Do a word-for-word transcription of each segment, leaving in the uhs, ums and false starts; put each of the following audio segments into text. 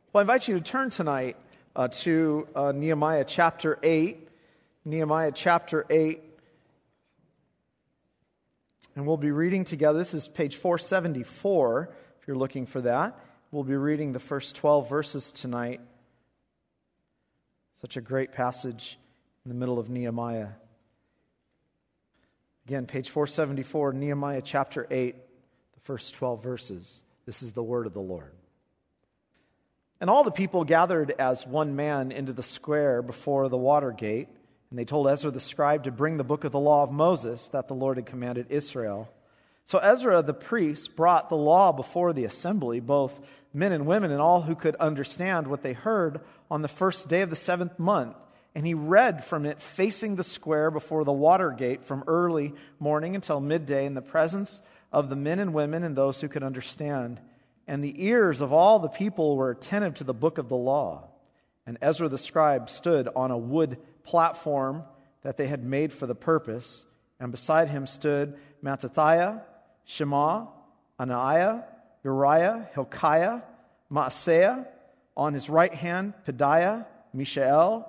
Well, I invite you to turn tonight uh, to uh, Nehemiah chapter eight. Nehemiah chapter eight. And we'll be reading together. This is page four seventy-four, if you're looking for that. We'll be reading the first twelve verses tonight. Such a great passage in the middle of Nehemiah. Again, page four seventy-four, Nehemiah chapter eight, the first twelve verses. This is the word of the Lord. And all the people gathered as one man into the square before the water gate, and they told Ezra the scribe to bring the book of the law of Moses that the Lord had commanded Israel. So Ezra the priest brought the law before the assembly, both men and women and all who could understand what they heard on the first day of the seventh month. And he read from it facing the square before the water gate from early morning until midday in the presence of the men and women and those who could understand. And the ears of all the people were attentive to the book of the law. And Ezra the scribe stood on a wood platform that they had made for the purpose. And beside him stood Mattithiah, Shema, Anaiah, Uriah, Hilkiah, Maaseiah. On his right hand, Pedaiah, Mishael,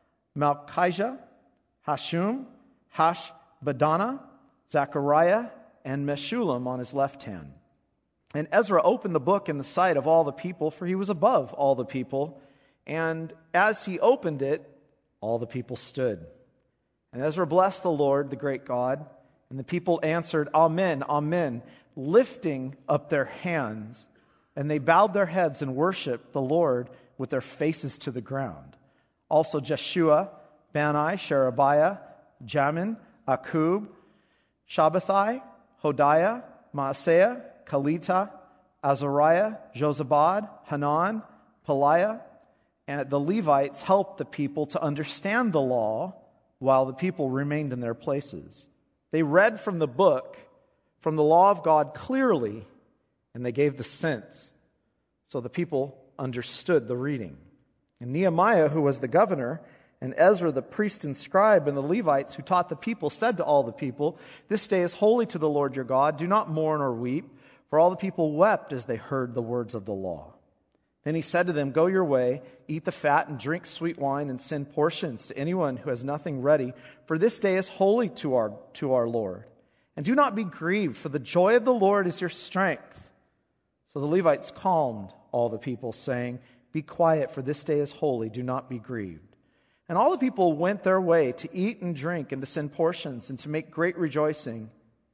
Malchijah, Hashum, Hashbaddanah, Zechariah, and Meshullam on his left hand. And Ezra opened the book in the sight of all the people, for he was above all the people. And as he opened it, all the people stood. And Ezra blessed the Lord, the great God. And the people answered, Amen, Amen, lifting up their hands. And they bowed their heads and worshiped the Lord with their faces to the ground. Also Jeshua, Bani, Sherebiah, Jamin, Akub, Shabbathai, Hodiah, Maaseiah, Kalita, Azariah, Jozabad, Hanan, Peliah, and the Levites helped the people to understand the law while the people remained in their places. They read from the book, from the law of God clearly, and they gave the sense. So the people understood the reading. And Nehemiah, who was the governor, and Ezra, the priest and scribe, and the Levites who taught the people, said to all the people, This day is holy to the Lord your God. Do not mourn or weep. For all the people wept as they heard the words of the law. Then he said to them, Go your way, eat the fat, and drink sweet wine, and send portions to anyone who has nothing ready. For this day is holy to our, to our Lord. And do not be grieved, for the joy of the Lord is your strength. So the Levites calmed all the people, saying, Be quiet, for this day is holy. Do not be grieved. And all the people went their way to eat and drink, and to send portions, and to make great rejoicing,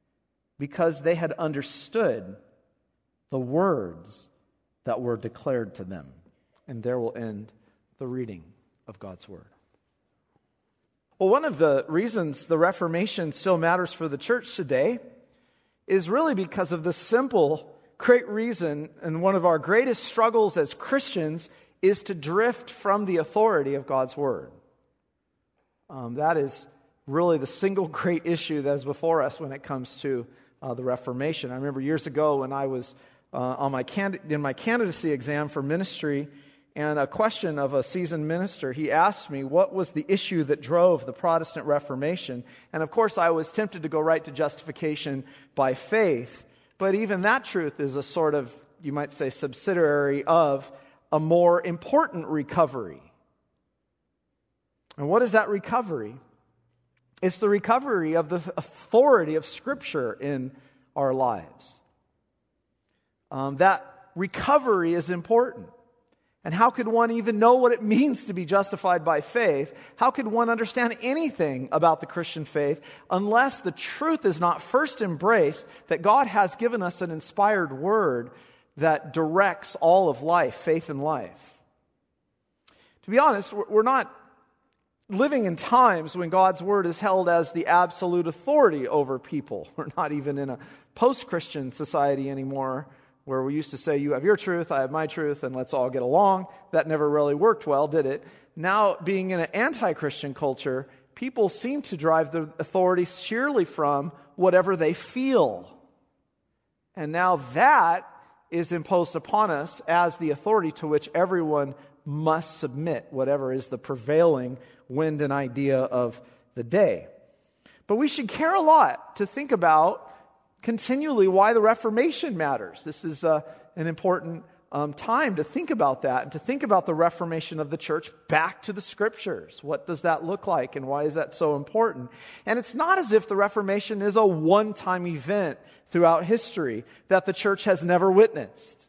because they had understood the words that were declared to them. And there will end the reading of God's Word. Well, one of the reasons the Reformation still matters for the church today is really because of the simple, great reason, and one of our greatest struggles as Christians is to drift from the authority of God's Word. Um, that is really the single great issue that is before us when it comes to uh, the Reformation. I remember years ago when I was Uh, on my candid- in my candidacy exam for ministry, and a question of a seasoned minister, he asked me what was the issue that drove the Protestant Reformation. And of course I was tempted to go right to justification by faith, but even that truth is a sort of, you might say, subsidiary of a more important recovery. And what is that recovery? It's the recovery of the authority of Scripture in our lives. Um, that recovery is important. And how could one even know what it means to be justified by faith? How could one understand anything about the Christian faith unless the truth is not first embraced that God has given us an inspired word that directs all of life, faith and life? To be honest, we're not living in times when God's word is held as the absolute authority over people. We're not even in a post-Christian society anymore, where we used to say, you have your truth, I have my truth, and let's all get along. That never really worked well, did it? Now, being in an anti-Christian culture, people seem to derive their authority sheerly from whatever they feel. And now that is imposed upon us as the authority to which everyone must submit, whatever is the prevailing wind and idea of the day. But we should care a lot to think about continually why the Reformation matters. This is uh, an important um, time to think about that and to think about the reformation of the church back to the Scriptures. What does that look like, and why is that so important? And it's not as if the Reformation is a one-time event throughout history that the church has never witnessed.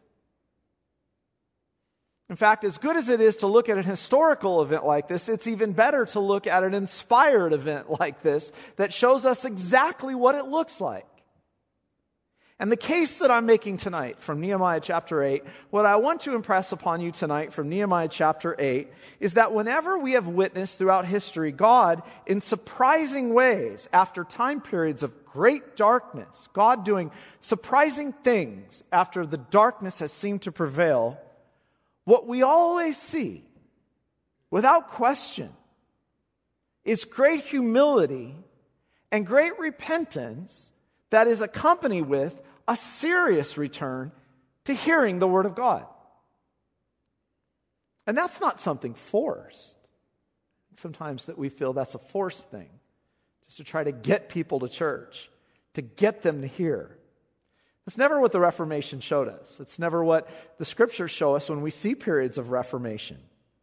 In fact, as good as it is to look at an historical event like this, it's even better to look at an inspired event like this that shows us exactly what it looks like. And the case that I'm making tonight from Nehemiah chapter eight, what I want to impress upon you tonight from Nehemiah chapter eight, is that whenever we have witnessed throughout history God in surprising ways, after time periods of great darkness, God doing surprising things after the darkness has seemed to prevail, what we always see, without question, is great humility and great repentance that is accompanied with a serious return to hearing the Word of God. And that's not something forced. Sometimes that we feel that's a forced thing, just to try to get people to church, to get them to hear. It's never what the Reformation showed us. It's never what the Scriptures show us when we see periods of Reformation.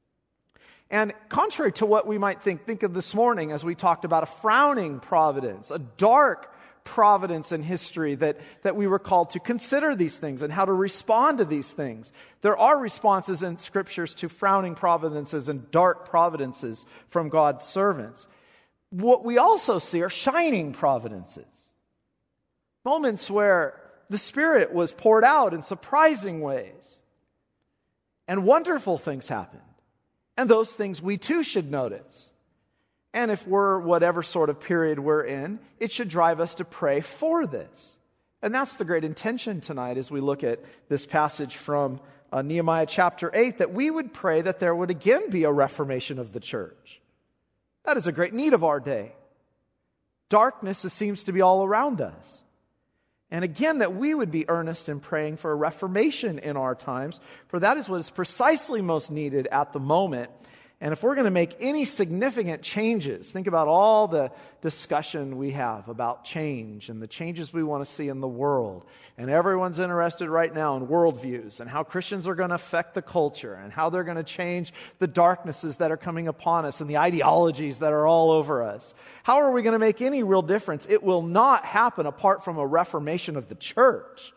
And contrary to what we might think, think of this morning as we talked about a frowning providence, a dark providence in history that, that we were called to consider these things and how to respond to these things. There are responses in Scriptures to frowning providences and dark providences from God's servants. What we also see are shining providences. Moments where the Spirit was poured out in surprising ways and wonderful things happened. And those things we too should notice. And if we're whatever sort of period we're in, it should drive us to pray for this. And that's the great intention tonight as we look at this passage from uh, Nehemiah chapter eight, that we would pray that there would again be a reformation of the church. That is a great need of our day. Darkness seems to be all around us. And again, that we would be earnest in praying for a reformation in our times, for that is what is precisely most needed at the moment. And if we're going to make any significant changes, think about all the discussion we have about change and the changes we want to see in the world. And everyone's interested right now in worldviews and how Christians are going to affect the culture and how they're going to change the darknesses that are coming upon us and the ideologies that are all over us. How are we going to make any real difference? It will not happen apart from a reformation of the church.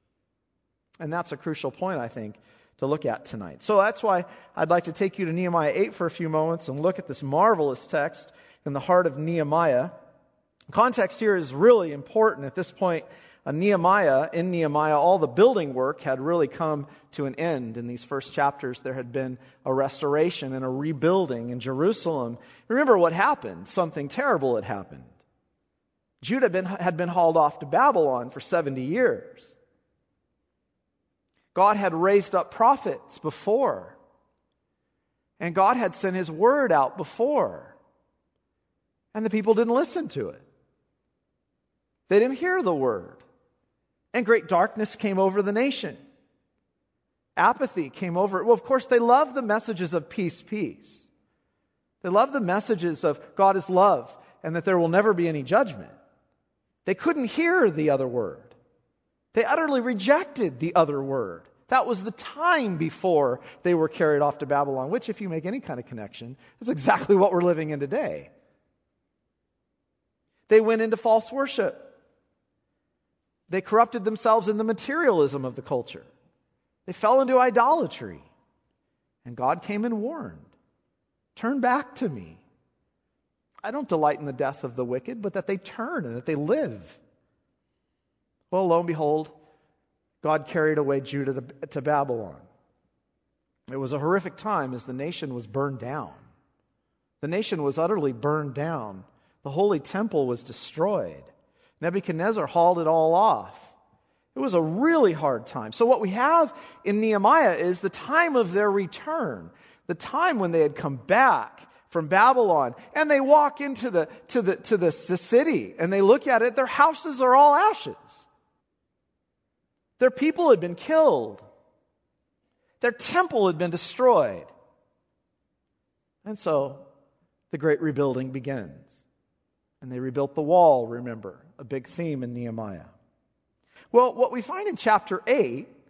And that's a crucial point, I think, to look at tonight. So that's why I'd like to take you to Nehemiah eight for a few moments and look at this marvelous text in the heart of Nehemiah. Context here is really important. At this point, uh, Nehemiah, in Nehemiah, all the building work had really come to an end. In these first chapters, there had been a restoration and a rebuilding in Jerusalem. Remember what happened? Something terrible had happened. Judah had been, had been hauled off to Babylon for seventy years. God had raised up prophets before. And God had sent His word out before. And the people didn't listen to it. They didn't hear the word. And great darkness came over the nation. Apathy came over it. Well, of course, they love the messages of peace, peace. They love the messages of God is love and that there will never be any judgment. They couldn't hear the other word. They utterly rejected the other word. That was the time before they were carried off to Babylon, which, if you make any kind of connection, is exactly what we're living in today. They went into false worship. They corrupted themselves in the materialism of the culture. They fell into idolatry. And God came and warned, turn back to me. I don't delight in the death of the wicked, but that they turn and that they live. Well, lo and behold, God carried away Judah to, to Babylon. It was a horrific time as the nation was burned down. The nation was utterly burned down. The holy temple was destroyed. Nebuchadnezzar hauled it all off. It was a really hard time. So what we have in Nehemiah is the time of their return, the time when they had come back from Babylon, and they walk into the to the to the, the city, and they look at it. Their houses are all ashes. Their people had been killed. Their temple had been destroyed. And so the great rebuilding begins. And they rebuilt the wall, remember, a big theme in Nehemiah. Well, what we find in chapter eight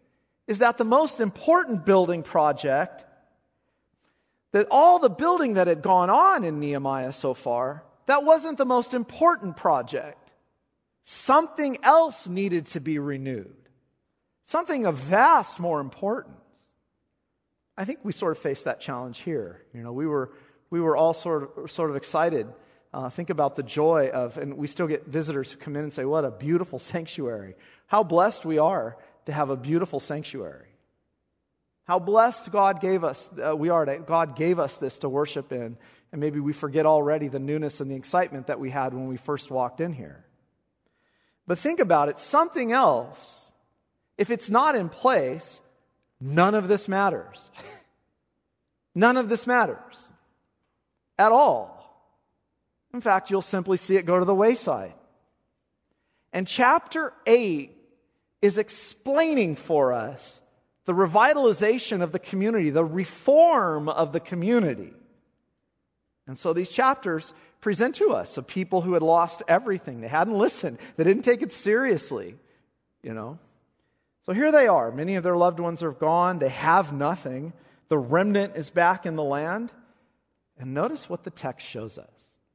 is that the most important building project, that all the building that had gone on in Nehemiah so far, that wasn't the most important project. Something else needed to be renewed. Something of vast more importance. I think we sort of faced that challenge here. You know, we were we were all sort of sort of excited. Uh, think about the joy of, and we still get visitors who come in and say, "What a beautiful sanctuary! How blessed we are to have a beautiful sanctuary! How blessed God gave us uh, we are to God gave us this to worship in." And maybe we forget already the newness and the excitement that we had when we first walked in here. But think about it, something else, if it's not in place, none of this matters. None of this matters at all. In fact, you'll simply see it go to the wayside. And chapter eight is explaining for us the revitalization of the community, the reform of the community. And so these chapters present to us a people who had lost everything. They hadn't listened. They didn't take it seriously, you know. So here they are. Many of their loved ones are gone. They have nothing. The remnant is back in the land. And notice what the text shows us.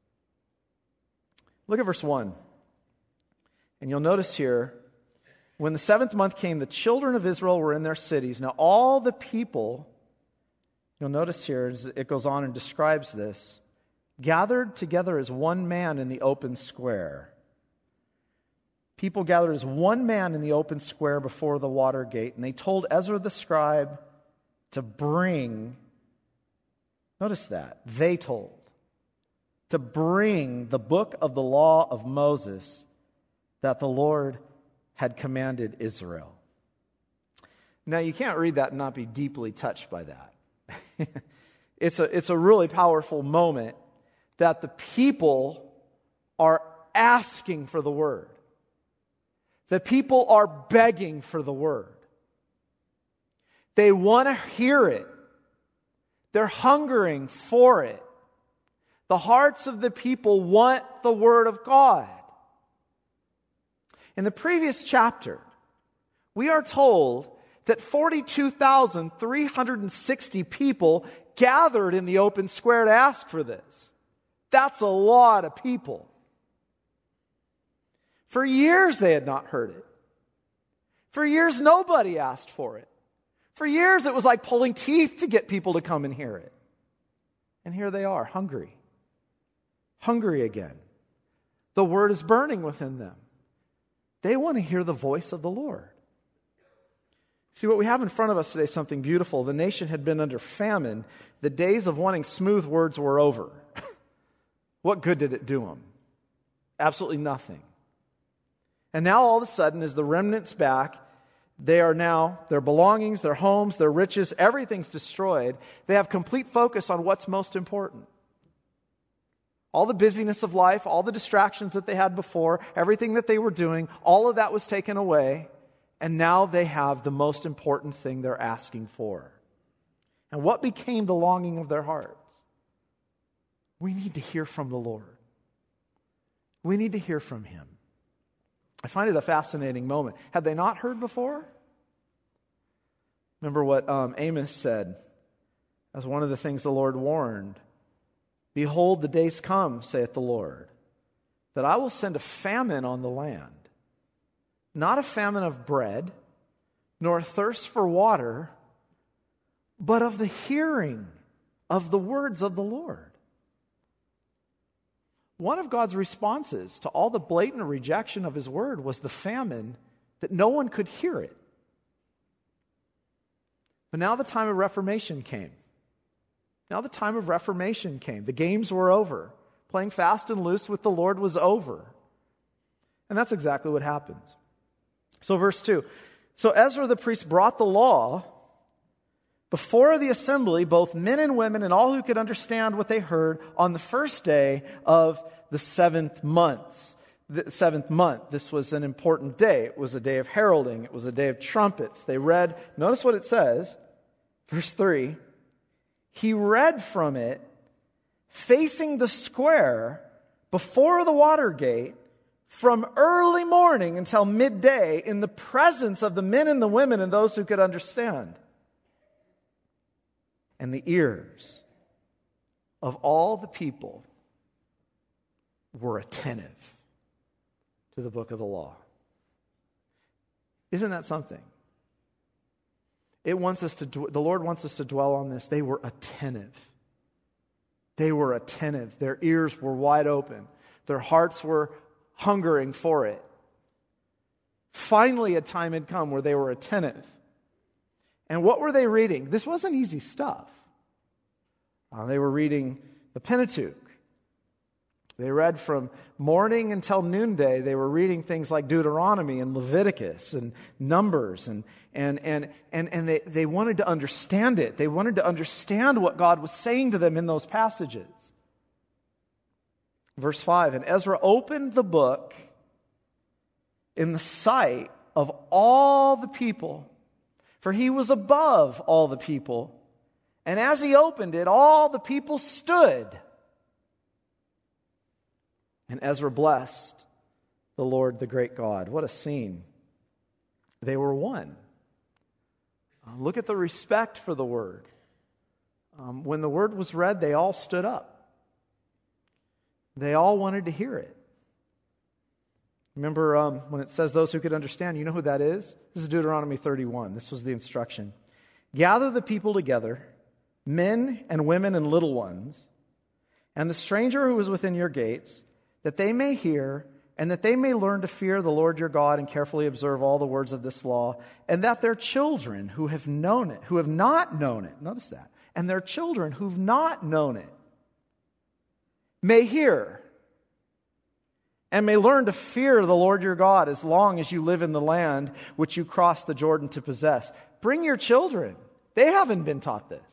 Look at verse one. And you'll notice here, when the seventh month came, the children of Israel were in their cities. Now all the people, you'll notice here, as it goes on and describes this, gathered together as one man in the open square. People gathered as one man in the open square before the water gate, and they told Ezra the scribe to bring, notice that, they told, to bring the book of the law of Moses that the Lord had commanded Israel. Now you can't read that and not be deeply touched by that. It's a, it's a really powerful moment that the people are asking for the word. The people are begging for the word. They want to hear it. They're hungering for it. The hearts of the people want the word of God. In the previous chapter, we are told that forty-two thousand three hundred sixty people gathered in the open square to ask for this. That's a lot of people. For years they had not heard it. For years nobody asked for it. For years it was like pulling teeth to get people to come and hear it. And here they are, hungry. Hungry again. The word is burning within them. They want to hear the voice of the Lord. See, what we have in front of us today is something beautiful. The nation had been under famine. The days of wanting smooth words were over. What good did it do them? Absolutely nothing. And now all of a sudden, as the remnant's back, they are now, their belongings, their homes, their riches, everything's destroyed. They have complete focus on what's most important. All the busyness of life, all the distractions that they had before, everything that they were doing, all of that was taken away. And now they have the most important thing they're asking for. And what became the longing of their hearts? We need to hear from the Lord. We need to hear from Him. I find it a fascinating moment. Had they not heard before? Remember what um, Amos said as one of the things the Lord warned. Behold, the days come, saith the Lord, that I will send a famine on the land. Not a famine of bread, nor a thirst for water, but of the hearing of the words of the Lord. One of God's responses to all the blatant rejection of His word was the famine that no one could hear it. But now the time of Reformation came. Now the time of Reformation came. The games were over. Playing fast and loose with the Lord was over. And that's exactly what happens. So verse two. So Ezra the priest brought the law before the assembly, both men and women and all who could understand what they heard, on the first day of the seventh month. The seventh month. This was an important day. It was a day of heralding. It was a day of trumpets. They read, notice what it says, verse three. He read from it, facing the square before the water gate, from early morning until midday in the presence of the men and the women and those who could understand. And the ears of all the people were attentive to the book of the law. Isn't that something? It wants us to, the Lord wants us to dwell on this. They were attentive. They were attentive. Their ears were wide open. Their hearts were hungering for it. Finally, a time had come where they were attentive. And what were they reading? This wasn't easy stuff. Uh, they were reading the Pentateuch. They read from morning until noonday. They were reading things like Deuteronomy and Leviticus and Numbers. And, and, and, and, and they, they wanted to understand it. They wanted to understand what God was saying to them in those passages. Verse five, and Ezra opened the book in the sight of all the people, for he was above all the people. And as he opened it, all the people stood. And Ezra blessed the Lord, the great God. What a scene. They were one. Uh, look at the respect for the word. Um, when the word was read, they all stood up. They all wanted to hear it. Remember um, when it says those who could understand, you know who that is? This is Deuteronomy thirty-one. This was the instruction. Gather the people together, men and women and little ones, and the stranger who is within your gates, that they may hear, and that they may learn to fear the Lord your God and carefully observe all the words of this law, and that their children who have known it, who have not known it, notice that, and their children who've not known it, may hear, and may learn to fear the Lord your God as long as you live in the land which you cross the Jordan to possess. Bring your children. They haven't been taught this.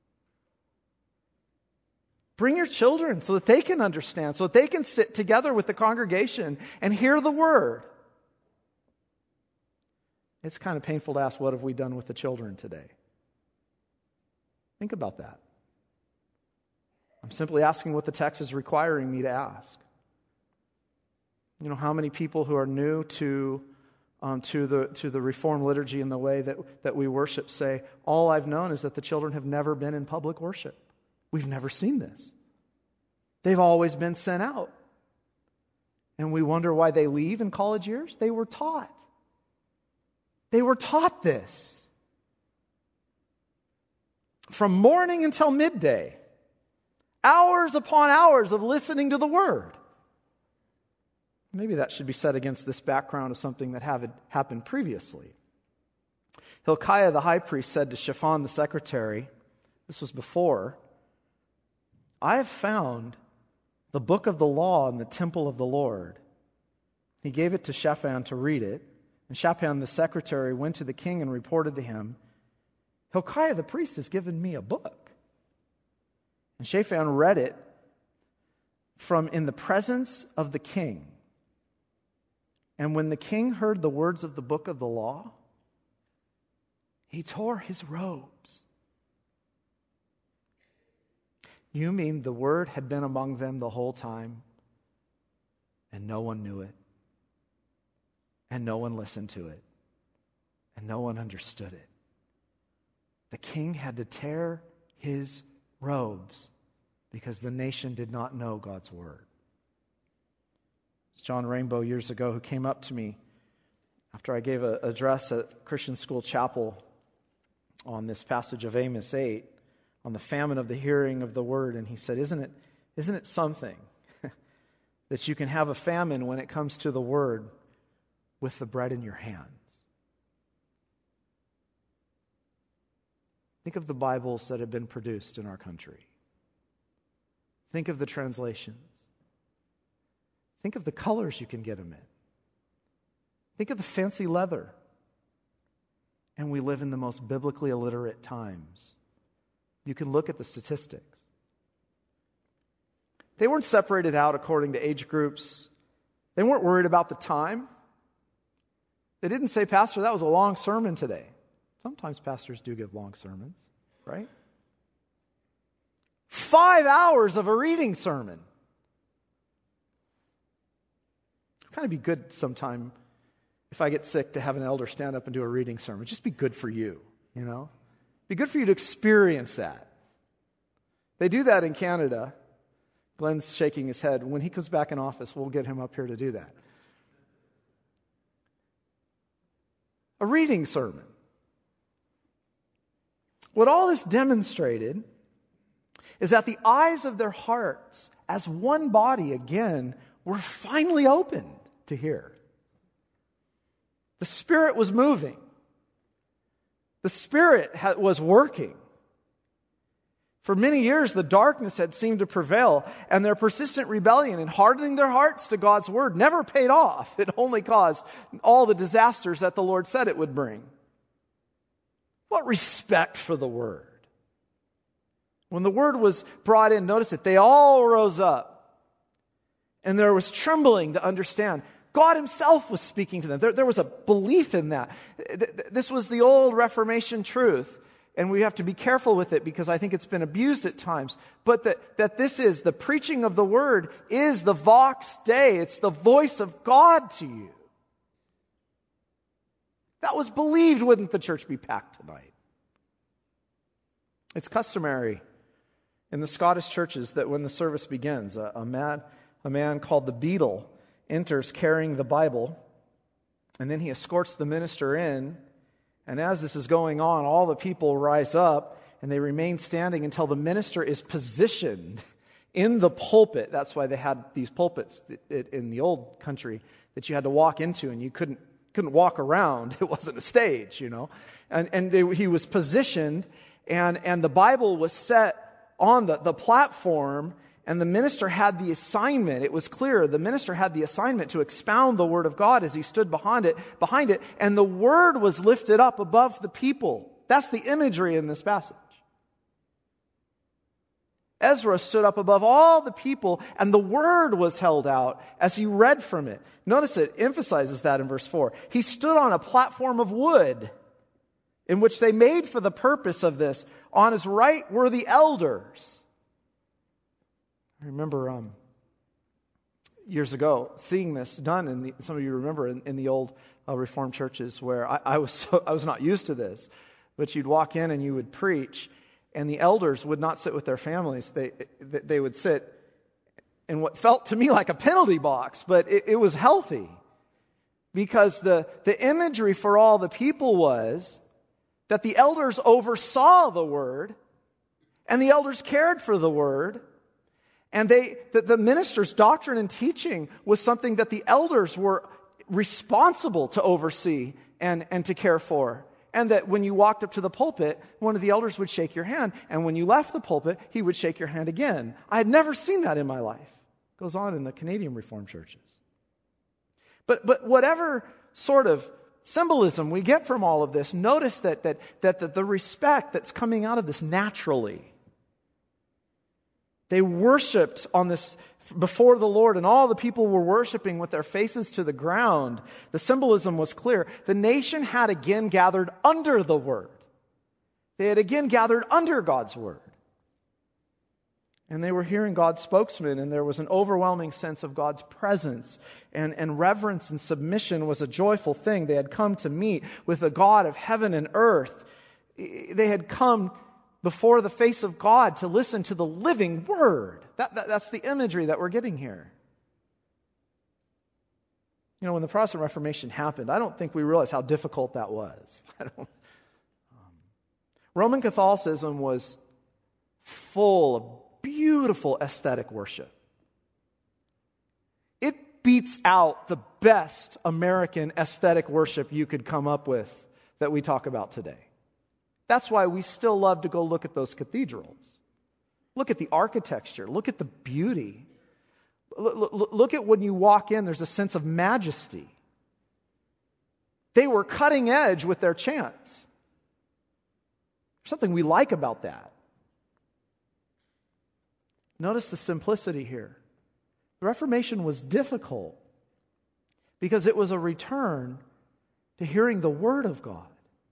Bring your children so that they can understand, so that they can sit together with the congregation and hear the word. It's kind of painful to ask, what have we done with the children today? Think about that. I'm simply asking what the text is requiring me to ask. You know, how many people who are new to um, to the to the Reformed liturgy and the way that, that we worship say, all I've known is that the children have never been in public worship. We've never seen this. They've always been sent out. And we wonder why they leave in college years. They were taught. They were taught this. From morning until midday. Hours upon hours of listening to the Word. Maybe that should be set against this background of something that had happened previously. Hilkiah the high priest said to Shaphan the secretary, this was before, I have found the book of the law in the temple of the Lord. He gave it to Shaphan to read it. And Shaphan the secretary went to the king and reported to him, Hilkiah the priest has given me a book. And Shaphan read it from in the presence of the king. And when the king heard the words of the book of the law, he tore his robes. You mean the word had been among them the whole time, and no one knew it, and no one listened to it, and no one understood it? The king had to tear his robes because the nation did not know God's word. It's John Rainbow years ago who came up to me after I gave an address at Christian School Chapel on this passage of Amos eight, on the famine of the hearing of the word, and he said, isn't it, isn't it something that you can have a famine when it comes to the word with the bread in your hands? Think of the Bibles that have been produced in our country. Think of the translations. Think of the colors you can get them in. Think of the fancy leather. And we live in the most biblically illiterate times. You can look at the statistics. They weren't separated out according to age groups. They weren't worried about the time. They didn't say, Pastor, that was a long sermon today. Sometimes pastors do give long sermons, right? Five hours of a reading sermon. kind of be good sometime if I get sick to have an elder stand up and do a reading sermon. It'd just be good for you, you know? Be good for you to experience that. They do that in Canada. Glenn's shaking his head. When he comes back in office, we'll get him up here to do that. A reading sermon. What all this demonstrated is that the eyes of their hearts, as one body again, were finally opened to hear. The Spirit was moving. The Spirit ha- was working. For many years, the darkness had seemed to prevail, and their persistent rebellion and hardening their hearts to God's Word never paid off. It only caused all the disasters that the Lord said it would bring. What respect for the Word. When the Word was brought in, notice it, they all rose up, and there was trembling to understand. God Himself was speaking to them. There, there was a belief in that. This was the old Reformation truth. And we have to be careful with it because I think it's been abused at times. But that, that this is, the preaching of the Word is the Vox Dei. It's the voice of God to you. That was believed, wouldn't the church be packed tonight? It's customary in the Scottish churches that when the service begins, a, a man, a man called the beadle enters carrying the Bible, and then he escorts the minister in. And as this is going on, all the people rise up and they remain standing until the minister is positioned in the pulpit. That's why they had these pulpits in the old country that you had to walk into, and you couldn't couldn't walk around. It wasn't a stage, you know. And and they, he was positioned, and and the Bible was set on the, the platform. And the minister had the assignment. It was clear. The minister had the assignment to expound the Word of God as he stood behind it, behind it. And the Word was lifted up above the people. That's the imagery in this passage. Ezra stood up above all the people, and the Word was held out as he read from it. Notice it emphasizes that in verse four. He stood on a platform of wood, in which they made for the purpose of this. On his right were the elders. I remember um, years ago seeing this done, in the, some of you remember in, in the old uh, Reformed churches where I, I was so, I was not used to this, but you'd walk in and you would preach, and the elders would not sit with their families. They they would sit in what felt to me like a penalty box, but it, it was healthy because the the imagery for all the people was that the elders oversaw the Word, and the elders cared for the Word. And they, the, the minister's doctrine and teaching was something that the elders were responsible to oversee and, and to care for. And that when you walked up to the pulpit, one of the elders would shake your hand. And when you left the pulpit, he would shake your hand again. I had never seen that in my life. It goes on in the Canadian Reformed churches. But, but whatever sort of symbolism we get from all of this, notice that, that, that the, the respect that's coming out of this naturally. They worshipped on this before the Lord, and all the people were worshiping with their faces to the ground. The symbolism was clear. The nation had again gathered under the Word. They had again gathered under God's Word. And they were hearing God's spokesman, and there was an overwhelming sense of God's presence. And, and reverence and submission was a joyful thing. They had come to meet with the God of heaven and earth. They had come before the face of God to listen to the living Word. That, that, that's the imagery that we're getting here. You know, when the Protestant Reformation happened, I don't think we realized how difficult that was. I don't, um, Roman Catholicism was full of beautiful aesthetic worship. It beats out the best American aesthetic worship you could come up with that we talk about today. That's why we still love to go look at those cathedrals. Look at the architecture. Look at the beauty. Look, look at when you walk in, there's a sense of majesty. They were cutting edge with their chants. There's something we like about that. Notice the simplicity here. The Reformation was difficult because it was a return to hearing the Word of God.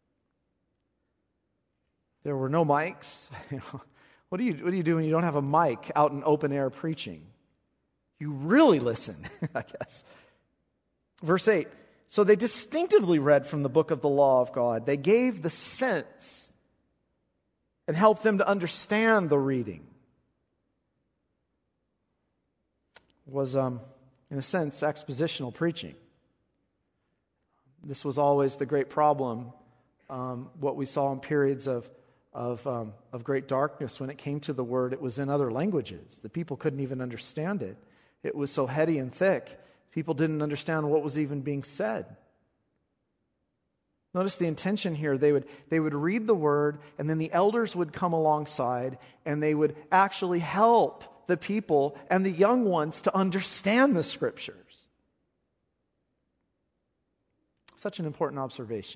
There were no mics. What do you what do you do when you don't have a mic out in open air preaching? You really listen, I guess. Verse eight, so they distinctively read from the book of the law of God. They gave the sense and helped them to understand the reading. It was, um, in a sense, expositional preaching. This was always the great problem, um, what we saw in periods of of um, of great darkness when it came to the word. It was in other languages. The people couldn't even understand it. It was so heady and thick, people didn't understand what was even being said. Notice the intention here. They would they would read the word, and then the elders would come alongside, and they would actually help the people and the young ones to understand the Scriptures. Such an important observation.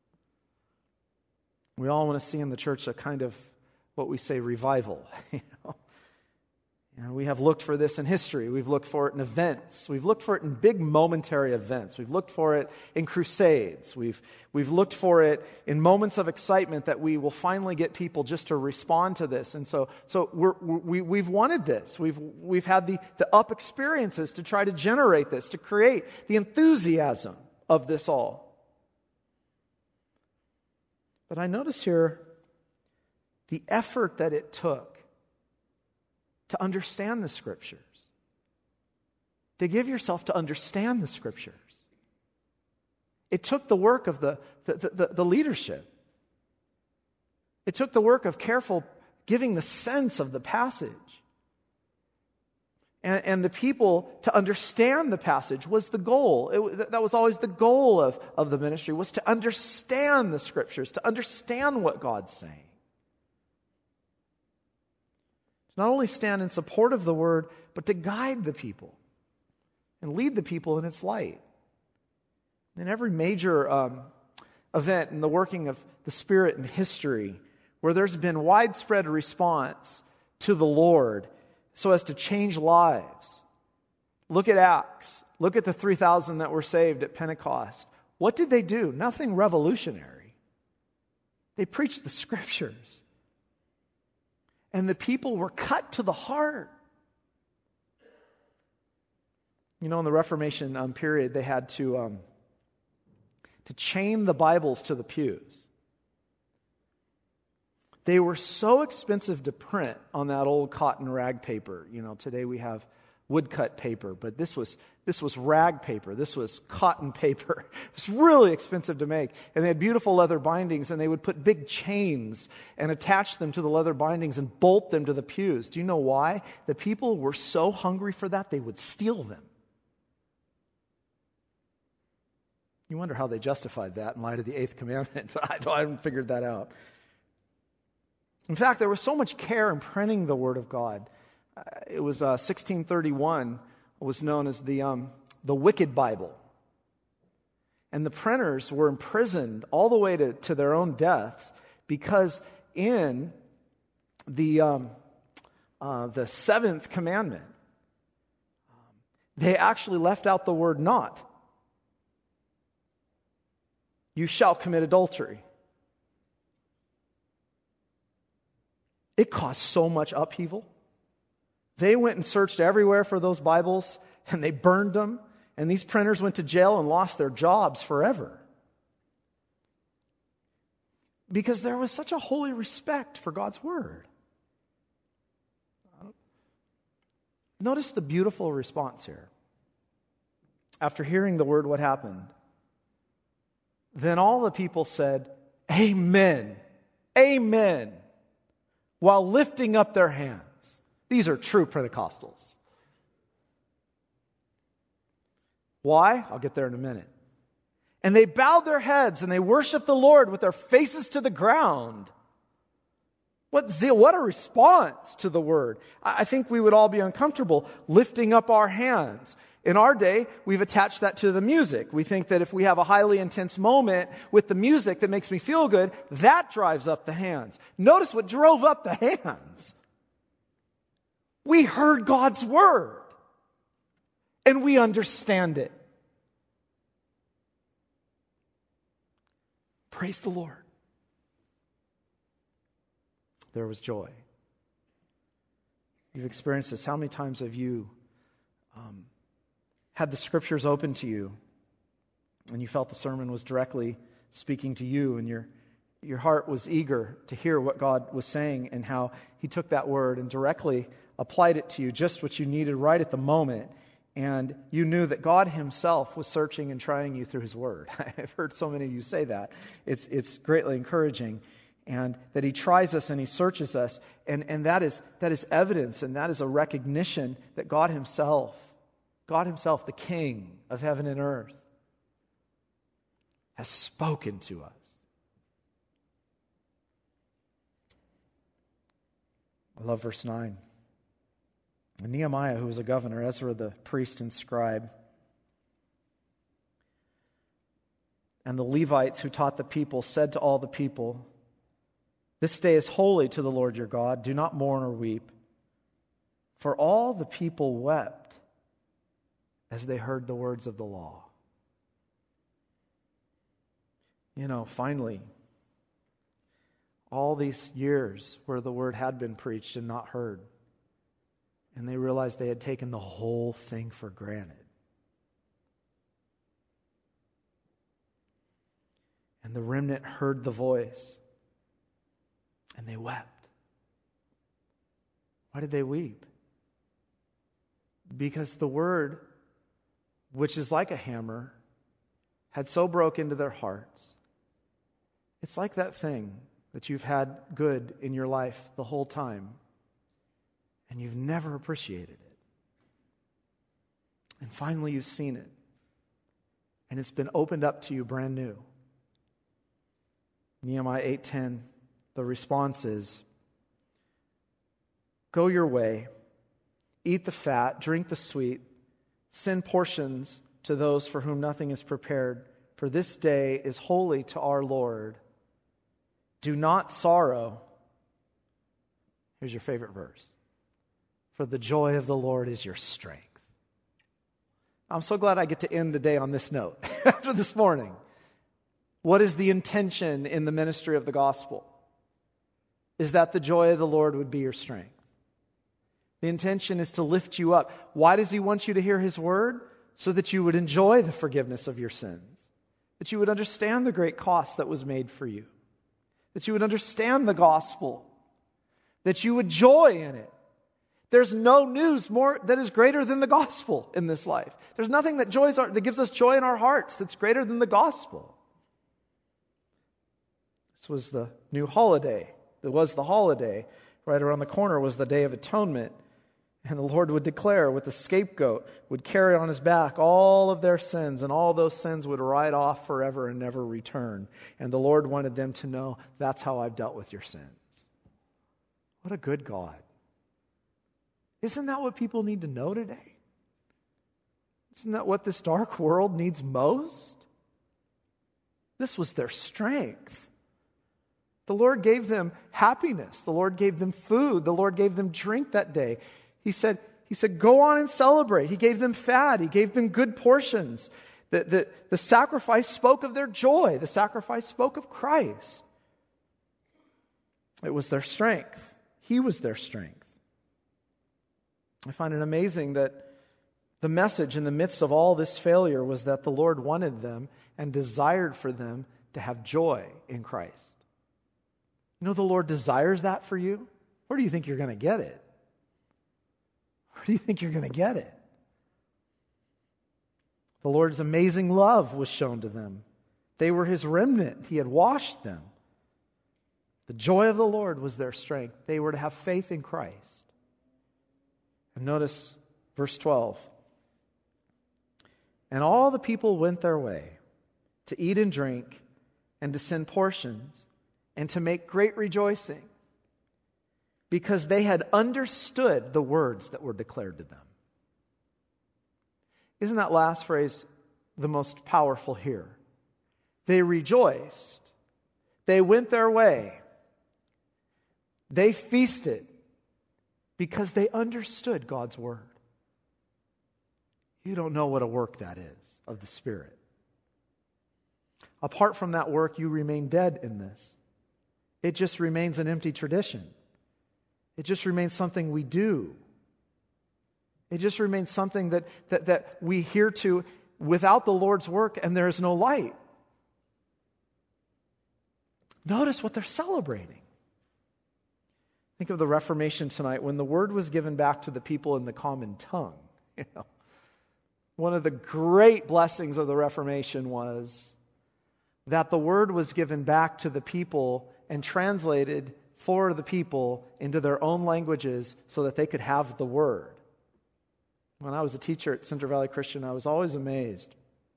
We all want to see in the church a kind of what we say revival. You know? And we have looked for this in history. We've looked for it in events. We've looked for it in big momentary events. We've looked for it in crusades. We've we've looked for it in moments of excitement that we will finally get people just to respond to this. And so so we're, we we've wanted this. We've we've had the the up experiences to try to generate this, to create the enthusiasm of this all. But I notice here the effort that it took to understand the Scriptures. To give yourself to understand the Scriptures. It took the work of the, the, the, the leadership. It took the work of careful giving the sense of the passage. And, and the people to understand the passage was the goal. It, that was always the goal of, of the ministry, was to understand the Scriptures, to understand what God's saying. Not only stand in support of the word, but to guide the people and lead the people in its light. In every major um, event in the working of the Spirit in history, where there's been widespread response to the Lord so as to change lives. Look at Acts. Look at the three thousand that were saved at Pentecost. What did they do? Nothing revolutionary. They preached the Scriptures. And the people were cut to the heart. You know, in the Reformation um, period, they had to um, to chain the Bibles to the pews. They were so expensive to print on that old cotton rag paper. You know, today we have woodcut paper, but this was this was rag paper. This was cotton paper. It was really expensive to make. And they had beautiful leather bindings, and they would put big chains and attach them to the leather bindings and bolt them to the pews. Do you know why? The people were so hungry for that, they would steal them. You wonder how they justified that in light of the eighth commandment, but I, don't, I haven't figured that out. In fact, there was so much care in printing the Word of God. Uh, it was uh, sixteen thirty-one, was known as the um, the Wicked Bible. And the printers were imprisoned all the way to, to their own deaths because in the um, uh, the seventh commandment, um, they actually left out the word not. You shall commit adultery. It caused so much upheaval. They went and searched everywhere for those Bibles, and they burned them, and these printers went to jail and lost their jobs forever. Because there was such a holy respect for God's Word. Notice the beautiful response here. After hearing the Word, what happened? Then all the people said, Amen, Amen, while lifting up their hands. These are true Pentecostals. Why? I'll get there in a minute. And they bowed their heads and they worshiped the Lord with their faces to the ground. What zeal, what a response to the word. I think we would all be uncomfortable lifting up our hands. In our day, we've attached that to the music. We think that if we have a highly intense moment with the music that makes me feel good, that drives up the hands. Notice what drove up the hands. We heard God's word, and we understand it. Praise the Lord. There was joy. You've experienced this. How many times have you um, had the Scriptures open to you, and you felt the sermon was directly speaking to you, and your your heart was eager to hear what God was saying and how He took that word and directly applied it to you, just what you needed right at the moment, and you knew that God Himself was searching and trying you through His word. I've heard so many of you say that. It's it's greatly encouraging, and that He tries us and He searches us, and, and that is that is evidence, and that is a recognition that God Himself, God Himself, the King of heaven and earth, has spoken to us. I love verse nine. And Nehemiah, who was a governor, Ezra the priest and scribe, and the Levites who taught the people said to all the people, "This day is holy to the Lord your God. Do not mourn or weep." For all the people wept as they heard the words of the law. You know, finally, all these years where the word had been preached and not heard, and they realized they had taken the whole thing for granted. And the remnant heard the voice, and they wept. Why did they weep? Because the word, which is like a hammer, had so broke into their hearts. It's like that thing that you've had good in your life the whole time, and you've never appreciated it. And finally you've seen it, and it's been opened up to you brand new. Nehemiah eight ten, the response is, "Go your way, eat the fat, drink the sweet, send portions to those for whom nothing is prepared, for this day is holy to our Lord. Do not sorrow." Here's your favorite verse. "For the joy of the Lord is your strength." I'm so glad I get to end the day on this note after this morning. What is the intention in the ministry of the gospel? Is that the joy of the Lord would be your strength. The intention is to lift you up. Why does He want you to hear His word? So that you would enjoy the forgiveness of your sins. That you would understand the great cost that was made for you. That you would understand the gospel. That you would joy in it. There's no news more that is greater than the gospel in this life. There's nothing that joys our, that gives us joy in our hearts that's greater than the gospel. This was the new holiday. It was the holiday. Right around the corner was the Day of Atonement. And the Lord would declare with the scapegoat, would carry on His back all of their sins, and all those sins would ride off forever and never return. And the Lord wanted them to know, that's how I've dealt with your sins. What a good God. Isn't that what people need to know today? Isn't that what this dark world needs most? This was their strength. The Lord gave them happiness. The Lord gave them food. The Lord gave them drink that day. He said, he said, go on and celebrate. He gave them fat. He gave them good portions. The, the, the sacrifice spoke of their joy. The sacrifice spoke of Christ. It was their strength. He was their strength. I find it amazing that the message in the midst of all this failure was that the Lord wanted them and desired for them to have joy in Christ. You know the Lord desires that for you? Where do you think you're going to get it? Where do you think you're going to get it? The Lord's amazing love was shown to them. They were His remnant. He had washed them. The joy of the Lord was their strength. They were to have faith in Christ. And notice verse twelve. And all the people went their way to eat and drink and to send portions and to make great rejoicing, because they had understood the words that were declared to them. Isn't that last phrase the most powerful here? They rejoiced. They went their way. They feasted because they understood God's word. You don't know what a work that is of the Spirit. Apart from that work, you remain dead in this. It just remains an empty tradition. It just remains something we do. It just remains something that, that, that we hear to without the Lord's work and there is no light. Notice what they're celebrating. Think of the Reformation tonight when the word was given back to the people in the common tongue. You know, one of the great blessings of the Reformation was that the word was given back to the people and translated for the people into their own languages so that they could have the word. When I was a teacher at Central Valley Christian, I was always amazed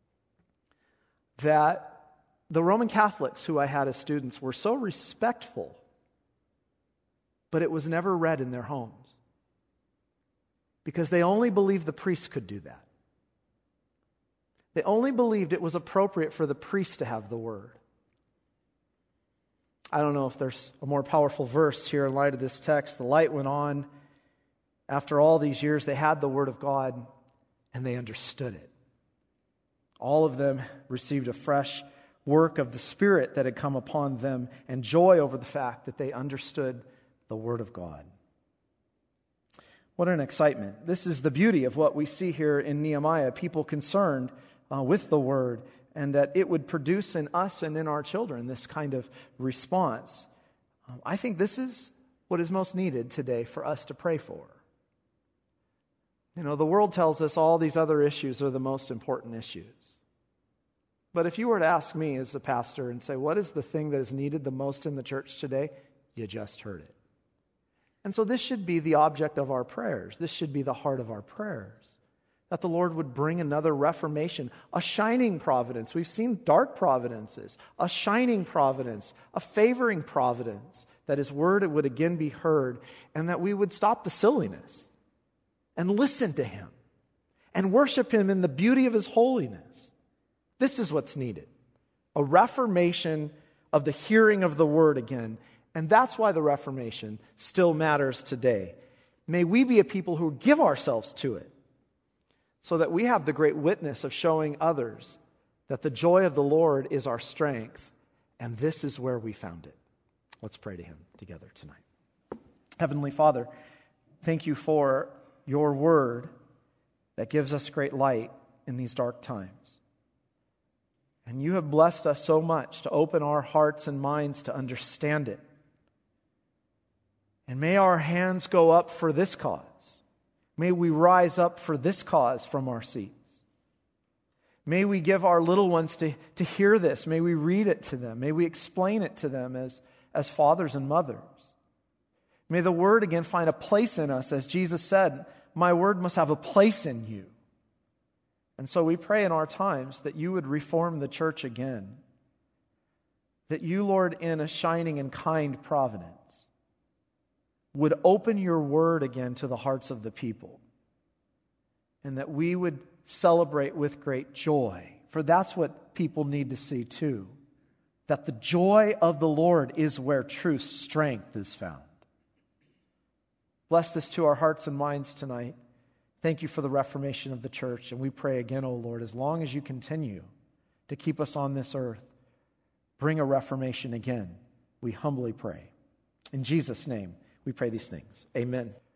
that the Roman Catholics who I had as students were so respectful, but it was never read in their homes because they only believed the priest could do that. They only believed it was appropriate for the priest to have the word. I don't know if there's a more powerful verse here in light of this text. The light went on. After all these years, they had the word of God and they understood it. All of them received a fresh work of the Spirit that had come upon them and joy over the fact that they understood the word of God. What an excitement. This is the beauty of what we see here in Nehemiah. People concerned uh, with the word, and that it would produce in us and in our children this kind of response. Um, I think this is what is most needed today for us to pray for. You know, the world tells us all these other issues are the most important issues. But if you were to ask me as a pastor and say, what is the thing that is needed the most in the church today? You just heard it. And so this should be the object of our prayers. This should be the heart of our prayers. That the Lord would bring another reformation, a shining providence. We've seen dark providences, a shining providence, a favoring providence, that His word would again be heard, and that we would stop the silliness and listen to Him and worship Him in the beauty of His holiness. This is what's needed. A reformation of the hearing of the word again. And that's why the Reformation still matters today. May we be a people who give ourselves to it, so that we have the great witness of showing others that the joy of the Lord is our strength, and this is where we found it. Let's pray to Him together tonight. Heavenly Father, thank You for Your word that gives us great light in these dark times. And You have blessed us so much to open our hearts and minds to understand it. And may our hands go up for this cause. May we rise up for this cause from our seats. May we give our little ones to, to hear this. May we read it to them. May we explain it to them as, as fathers and mothers. May the word again find a place in us. As Jesus said, my word must have a place in you. And so we pray in our times that You would reform the church again. That You, Lord, in a shining and kind providence, would open Your word again to the hearts of the people. And that we would celebrate with great joy. For that's what people need to see too. That the joy of the Lord is where true strength is found. Bless this to our hearts and minds tonight. Thank You for the reformation of the church. And we pray again, O Lord, as long as You continue to keep us on this earth, bring a reformation again. We humbly pray. In Jesus' name, we pray these things. Amen.